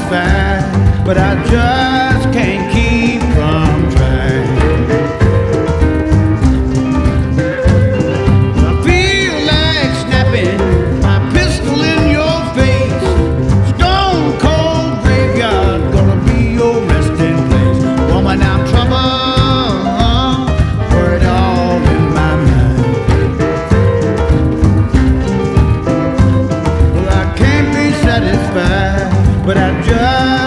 satisfied, but I just can't keep from trying. I feel like snapping my pistol in your face. Stone cold graveyard gonna be your resting place. Woman, I'm trouble for it all in my mind. Well, I can't be satisfied, but I just